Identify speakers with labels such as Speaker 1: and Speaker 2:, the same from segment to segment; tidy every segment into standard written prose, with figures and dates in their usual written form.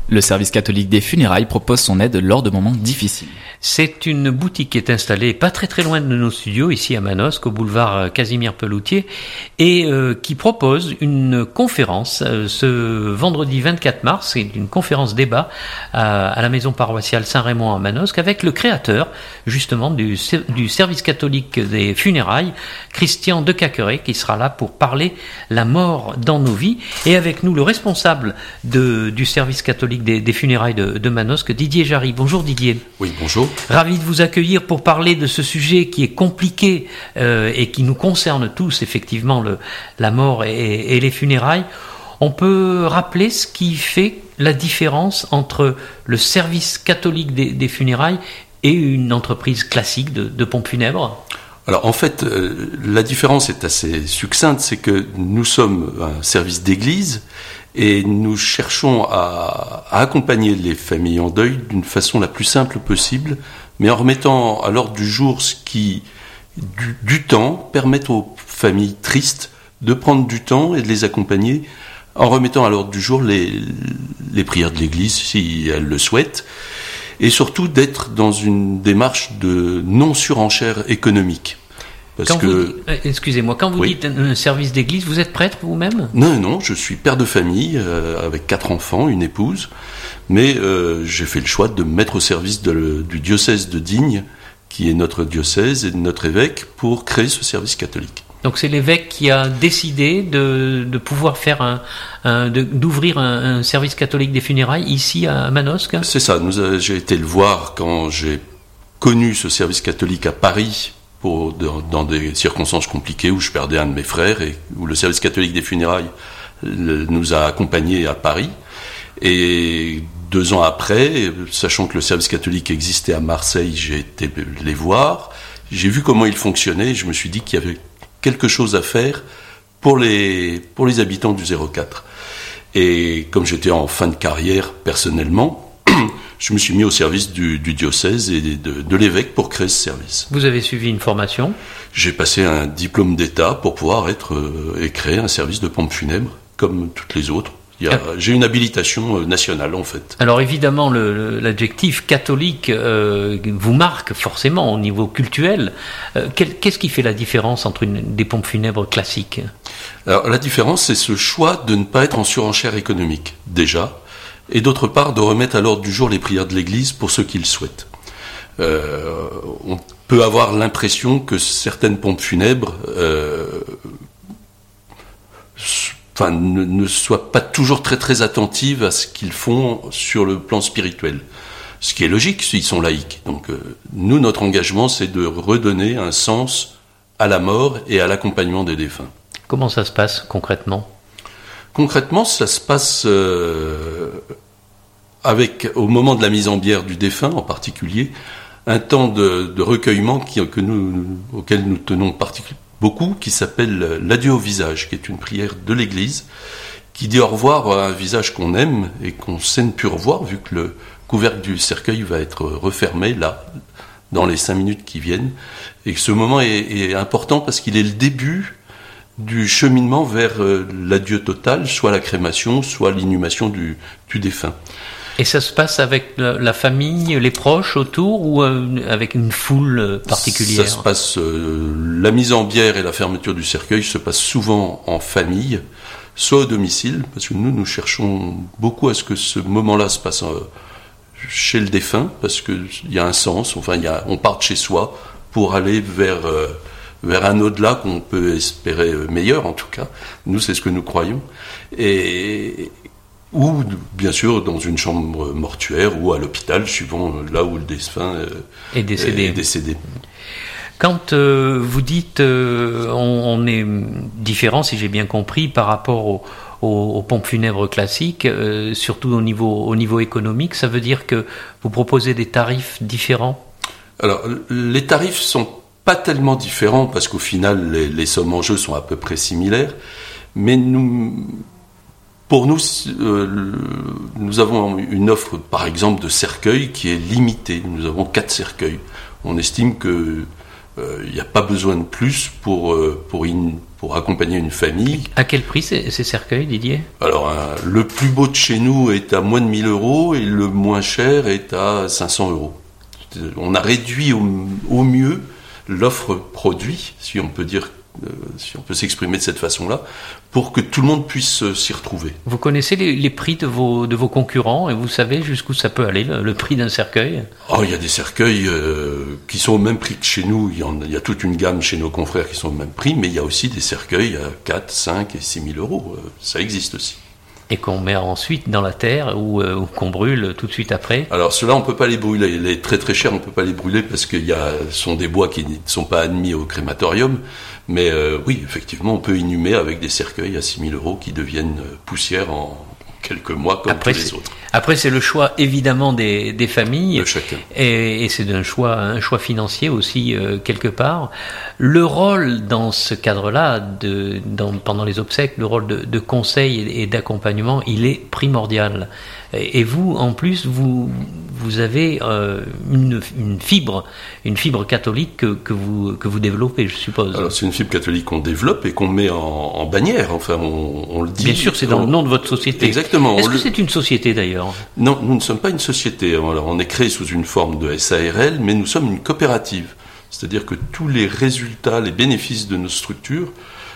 Speaker 1: Le service catholique des funérailles propose son aide lors de moments difficiles.
Speaker 2: C'est une boutique qui est installée pas très loin de nos studios, ici à Manosque, au boulevard Casimir Peloutier, et qui propose une conférence ce vendredi 24 mars. C'est une conférence débat à la maison paroissiale Saint-Raymond à Manosque avec le créateur justement du service catholique des funérailles, Christian de Cacqueret, qui sera là pour parler la mort dans nos vies, et avec nous le responsable du service catholique des funérailles de Manosque, Didier Jarry. Bonjour Didier.
Speaker 3: Oui, bonjour.
Speaker 2: Ravi de vous accueillir pour parler de ce sujet qui est compliqué et qui nous concerne tous, effectivement, la mort et les funérailles. On peut rappeler ce qui fait la différence entre le service catholique des funérailles et une entreprise classique de pompes funèbres ?
Speaker 3: Alors en fait, la différence est assez succincte, c'est que nous sommes un service d'église et nous cherchons à accompagner les familles en deuil d'une façon la plus simple possible, mais en remettant à l'ordre du jour ce qui, du temps, permet aux familles tristes de prendre du temps et de les accompagner en remettant à l'ordre du jour les prières de l'église si elles le souhaitent, et surtout d'être dans une démarche de non-surenchère économique.
Speaker 2: Excusez-moi, quand vous dites un service d'église, vous êtes prêtre vous-même ?
Speaker 3: Non, je suis père de famille avec 4 enfants, une épouse, mais j'ai fait le choix de me mettre au service du diocèse de Digne, qui est notre diocèse et de notre évêque, pour créer ce service catholique.
Speaker 2: Donc c'est l'évêque qui a décidé de pouvoir faire d'ouvrir un service catholique des funérailles ici à Manosque ?
Speaker 3: C'est ça, j'ai été le voir quand j'ai connu ce service catholique à Paris, dans des circonstances compliquées où je perdais un de mes frères et où le service catholique des funérailles nous a accompagnés à Paris. Et 2 ans après, sachant que le service catholique existait à Marseille, j'ai été les voir, j'ai vu comment il fonctionnait et je me suis dit qu'il y avait quelque chose à faire pour les habitants du 04. Et comme j'étais en fin de carrière personnellement, je me suis mis au service du diocèse et de l'évêque pour créer ce service.
Speaker 2: Vous avez suivi une formation ?
Speaker 3: J'ai passé un diplôme d'État pour pouvoir et créer un service de pompes funèbres comme toutes les autres. J'ai une habilitation nationale en fait.
Speaker 2: Alors évidemment, l'adjectif catholique vous marque forcément au niveau cultuel. Qu'est-ce qui fait la différence entre des pompes funèbres classiques ?
Speaker 3: Alors la différence, c'est ce choix de ne pas être en surenchère économique, déjà, et d'autre part de remettre à l'ordre du jour les prières de l'Église pour ceux qui le souhaitent. On peut avoir l'impression que certaines pompes funèbres ne soient pas toujours très attentives à ce qu'ils font sur le plan spirituel. Ce qui est logique s'ils sont laïcs. Donc nous, notre engagement, c'est de redonner un sens à la mort et à l'accompagnement des défunts.
Speaker 2: Comment ça se passe concrètement ?
Speaker 3: Concrètement, ça se passe au moment de la mise en bière du défunt en particulier, un temps de recueillement auquel nous tenons beaucoup, qui s'appelle l'adieu au visage, qui est une prière de l'Église, qui dit au revoir à un visage qu'on aime et qu'on sait ne plus revoir, vu que le couvercle du cercueil va être refermé là, dans les 5 minutes qui viennent. Et que ce moment est important parce qu'il est le début du cheminement vers l'adieu total, soit la crémation, soit l'inhumation du défunt.
Speaker 2: Et ça se passe avec la famille, les proches autour, ou avec une foule particulière ?
Speaker 3: Ça se passe, la mise en bière et la fermeture du cercueil se passent souvent en famille, soit au domicile, parce que nous cherchons beaucoup à ce que ce moment-là se passe chez le défunt, parce qu'il y a un sens, on part de chez soi pour aller vers un au-delà qu'on peut espérer meilleur, en tout cas. Nous, c'est ce que nous croyons. Ou, bien sûr, dans une chambre mortuaire ou à l'hôpital, suivant là où le défunt est décédé.
Speaker 2: Quand vous dites on est différent, si j'ai bien compris, par rapport aux pompes funèbres classiques, surtout au niveau économique, ça veut dire que vous proposez des tarifs différents ?
Speaker 3: Alors, les tarifs sont pas tellement différents parce qu'au final, les sommes en jeu sont à peu près similaires, mais pour nous, nous avons une offre, par exemple, de cercueils qui est limitée. Nous avons 4 cercueils. On estime que il n'y a pas besoin de plus pour pour accompagner une famille.
Speaker 2: À quel prix ces cercueils, Didier ?
Speaker 3: Alors, le plus beau de chez nous est à moins de 1 000 euros et le moins cher est à 500 euros. On a réduit au mieux l'offre produit, si on peut dire, si on peut s'exprimer de cette façon-là, pour que tout le monde puisse s'y retrouver.
Speaker 2: Vous connaissez les prix de vos concurrents et vous savez jusqu'où ça peut aller, le prix d'un cercueil ?
Speaker 3: Il y a des cercueils qui sont au même prix que chez nous. Il y a toute une gamme chez nos confrères qui sont au même prix, mais il y a aussi des cercueils à 4, 5 et 6 000 euros. Ça existe aussi.
Speaker 2: Et qu'on met ensuite dans la terre ou qu'on brûle tout de suite après.
Speaker 3: Alors ceux-là, on peut pas les brûler. Les très très chers, on peut pas les brûler parce ce sont des bois qui ne sont pas admis au crématorium. Mais oui, effectivement, on peut inhumer avec des cercueils à 6 000 euros qui deviennent poussière en quelques mois comme tous les autres.
Speaker 2: Après, c'est le choix évidemment des familles.
Speaker 3: De chacun.
Speaker 2: Et c'est un choix financier aussi quelque part. Le rôle dans ce cadre-là, pendant les obsèques, le rôle de conseil et d'accompagnement, il est primordial. Et vous, en plus, vous avez une fibre catholique que vous développez, je suppose.
Speaker 3: Alors c'est une fibre catholique qu'on développe et qu'on met en bannière. Enfin, on le dit.
Speaker 2: Bien sûr, c'est dans le nom de votre société.
Speaker 3: Exactement.
Speaker 2: Est-ce que c'est une société d'ailleurs ?
Speaker 3: Non, nous ne sommes pas une société. Alors, on est créé sous une forme de SARL, mais nous sommes une coopérative. C'est-à-dire que tous les résultats, les bénéfices de nos structures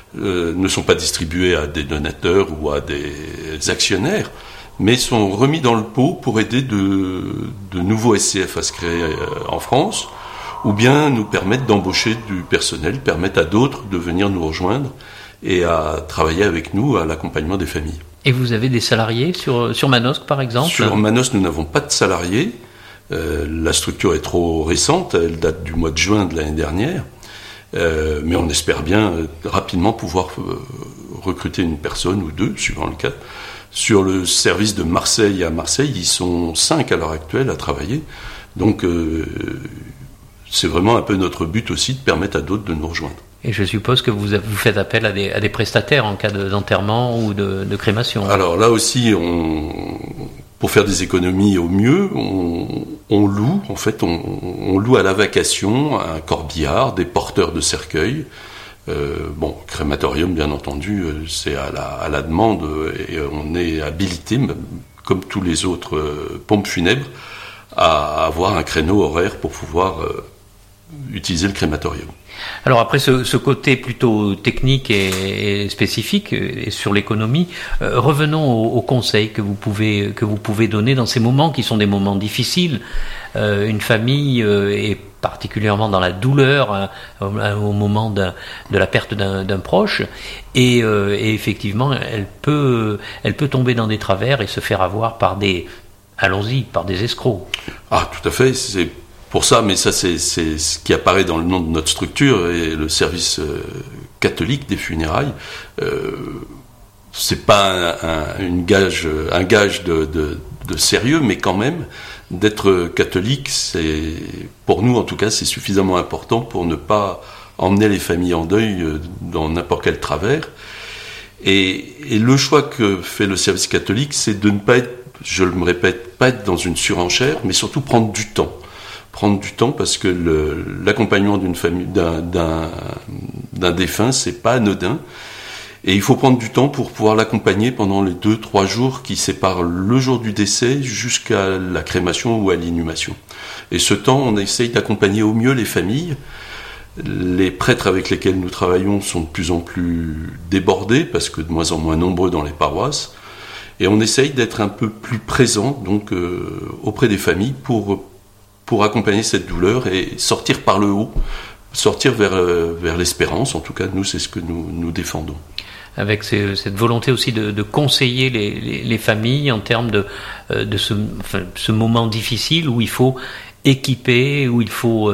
Speaker 3: ne sont pas distribués à des donateurs ou à des actionnaires, mais sont remis dans le pot pour aider de nouveaux SCF à se créer en France, ou bien nous permettre d'embaucher du personnel, permettre à d'autres de venir nous rejoindre et à travailler avec nous à l'accompagnement des familles.
Speaker 2: Et vous avez des salariés sur Manosque, par exemple ?
Speaker 3: Sur Manosque, nous n'avons pas de salariés. La structure est trop récente, elle date du mois de juin de l'année dernière, mais on espère bien rapidement pouvoir recruter une personne ou deux, suivant le cas. Sur le service de Marseille à Marseille, ils sont 5 à l'heure actuelle à travailler, donc c'est vraiment un peu notre but aussi de permettre à d'autres de nous rejoindre.
Speaker 2: Et je suppose que vous faites appel à des prestataires en cas d'enterrement ou de crémation.
Speaker 3: Alors là aussi, pour faire des économies au mieux, on loue, en fait, on loue à la vacation un corbillard, des porteurs de cercueils. Crématorium, bien entendu, c'est à la demande et on est habilité, comme tous les autres pompes funèbres, à avoir un créneau horaire pour pouvoir utiliser le crématorium.
Speaker 2: Alors après ce côté plutôt technique et spécifique et sur l'économie, revenons aux conseils que vous pouvez donner dans ces moments qui sont des moments difficiles. Une famille est particulièrement dans la douleur au moment de la perte d'un proche et effectivement elle peut tomber dans des travers et se faire avoir par des escrocs. Ah,
Speaker 3: tout à fait, c'est pour ça, mais ça c'est ce qui apparaît dans le nom de notre structure et le service catholique des funérailles. C'est pas un gage de sérieux, mais quand même d'être catholique, c'est pour nous en tout cas c'est suffisamment important pour ne pas emmener les familles en deuil dans n'importe quel travers. Et le choix que fait le service catholique, c'est de ne pas être, je le répète, pas être dans une surenchère, mais surtout prendre du temps. Prendre du temps parce que l'accompagnement d'une famille, d'un défunt, c'est pas anodin. Et il faut prendre du temps pour pouvoir l'accompagner pendant les 2-3 jours qui séparent le jour du décès jusqu'à la crémation ou à l'inhumation. Et ce temps, on essaye d'accompagner au mieux les familles. Les prêtres avec lesquels nous travaillons sont de plus en plus débordés parce que de moins en moins nombreux dans les paroisses. Et on essaye d'être un peu plus présent donc auprès des familles pour accompagner cette douleur et sortir par le haut, sortir vers l'espérance. En tout cas, nous, c'est ce que nous défendons.
Speaker 2: Avec cette volonté aussi de conseiller les familles en termes de ce moment difficile où il faut équiper, où il faut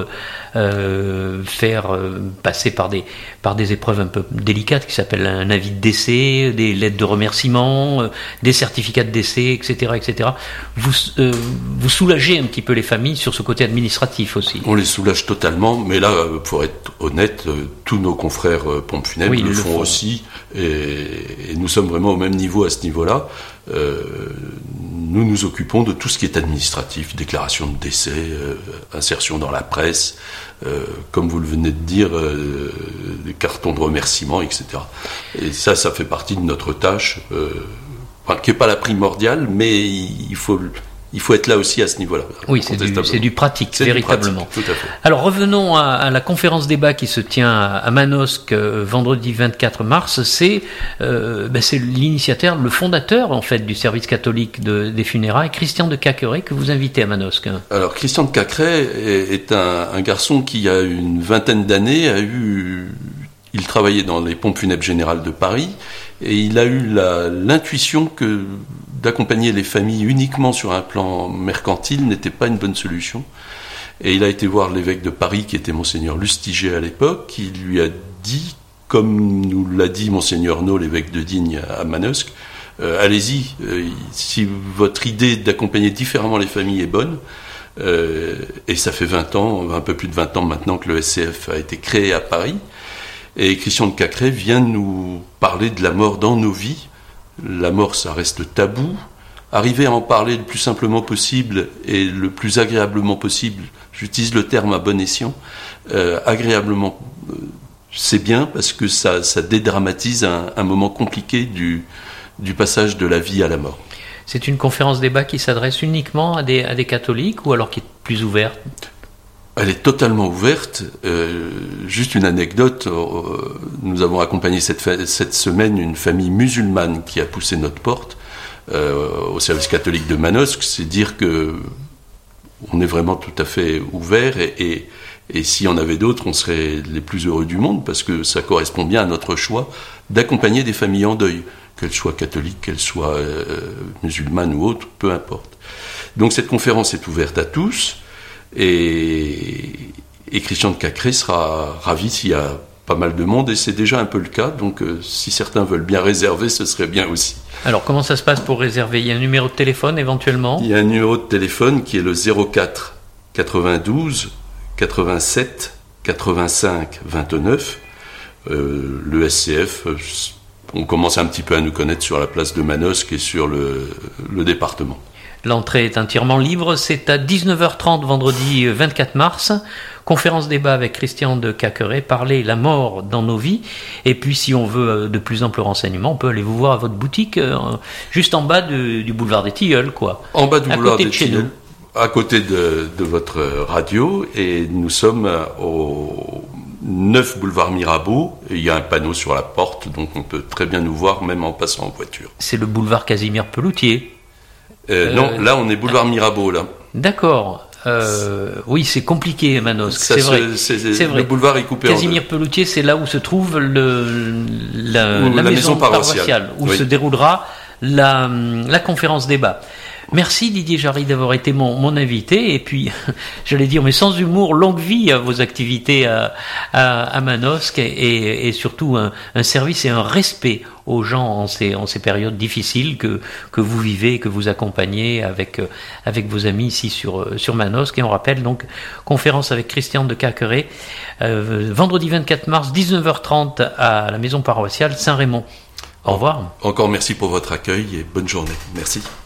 Speaker 2: faire passer par des épreuves un peu délicates qui s'appellent un avis de décès, des lettres de remerciement, des certificats de décès, etc., etc. Vous soulagez un petit peu les familles sur ce côté administratif aussi.
Speaker 3: On les soulage totalement, mais là, pour être honnête, tous nos confrères pompes funèbres le font aussi, et nous sommes vraiment au même niveau à ce niveau-là. nous nous occupons de tout ce qui est administratif, déclaration de décès, insertion dans la presse, comme vous le venez de dire, des cartons de remerciement, etc. Et ça fait partie de notre tâche, qui n'est pas la primordiale, mais il faut être là aussi à ce niveau-là.
Speaker 2: Oui, c'est du pratique, véritablement.
Speaker 3: Tout à fait.
Speaker 2: Alors revenons à la conférence débat qui se tient à Manosque vendredi 24 mars. C'est l'initiateur, le fondateur en fait du service catholique des funérailles, Christian de Cacqueret, que vous invitez à Manosque. Alors
Speaker 3: Christian de Cacqueret est un garçon qui a une vingtaine d'années il travaillait dans les pompes funèbres générales de Paris et il a eu l'intuition que d'accompagner les familles uniquement sur un plan mercantile n'était pas une bonne solution. Et il a été voir l'évêque de Paris, qui était Monseigneur Lustiger à l'époque, qui lui a dit, comme nous l'a dit Monseigneur No, l'évêque de Digne à Manosque, allez-y, si votre idée d'accompagner différemment les familles est bonne, et ça fait 20 ans, un peu plus de 20 ans maintenant que le SCF a été créé à Paris, et Christian de Cacqueret vient nous parler de la mort dans nos vies. La mort, ça reste tabou. Arriver à en parler le plus simplement possible et le plus agréablement possible, j'utilise le terme à bon escient, agréablement, c'est bien parce que ça dédramatise un moment compliqué du passage de la vie à la mort.
Speaker 2: C'est une conférence débat qui s'adresse uniquement à des catholiques ou alors qui est plus ouverte ?
Speaker 3: Elle est totalement ouverte. Juste une anecdote, nous avons accompagné cette semaine une famille musulmane qui a poussé notre porte au service catholique de Manosque. C'est dire que on est vraiment tout à fait ouvert et s'il y en avait d'autres, on serait les plus heureux du monde parce que ça correspond bien à notre choix d'accompagner des familles en deuil, qu'elles soient catholiques, qu'elles soient musulmanes ou autres, peu importe. Donc cette conférence est ouverte à tous. Et Christian de Cacqueret sera ravi s'il y a pas mal de monde, et c'est déjà un peu le cas, donc si certains veulent bien réserver, ce serait bien aussi.
Speaker 2: Alors comment ça se passe pour réserver ? Il y a un numéro de téléphone éventuellement ?
Speaker 3: Il y a un numéro de téléphone qui est le 04 92 87 85 29. Le SCF, on commence un petit peu à nous connaître sur la place de Manosque et sur le département.
Speaker 2: L'entrée est entièrement libre, c'est à 19h30 vendredi 24 mars, conférence débat avec Christian de Cacqueret, parler la mort dans nos vies, et puis si on veut de plus amples renseignements, on peut aller vous voir à votre boutique, juste en bas du boulevard des Tilleuls, quoi.
Speaker 3: En bas du boulevard des Tilleuls, à côté de votre radio, et nous sommes au 9 boulevard Mirabeau, et il y a un panneau sur la porte, donc on peut très bien nous voir même en passant en voiture.
Speaker 2: C'est le boulevard Casimir Pelloutier.
Speaker 3: Non, là on est boulevard Mirabeau, là.
Speaker 2: D'accord. Oui, c'est compliqué, Manosque. C'est vrai.
Speaker 3: Le boulevard est coupé
Speaker 2: Casimir Pelloutier, c'est là où se trouve la maison paroissiale, où se déroulera la conférence débat. Merci Didier Jarry d'avoir été mon invité, et puis j'allais dire, mais sans humour, longue vie à vos activités à Manosque, et surtout un service et un respect aux gens en ces périodes difficiles que vous vivez, que vous accompagnez avec vos amis ici sur Manosque. Et on rappelle donc conférence avec Christian de Cacqueret, vendredi 24 mars 19h30 à la maison paroissiale Saint-Raymond. Au revoir.
Speaker 3: Encore merci pour votre accueil et bonne journée. Merci.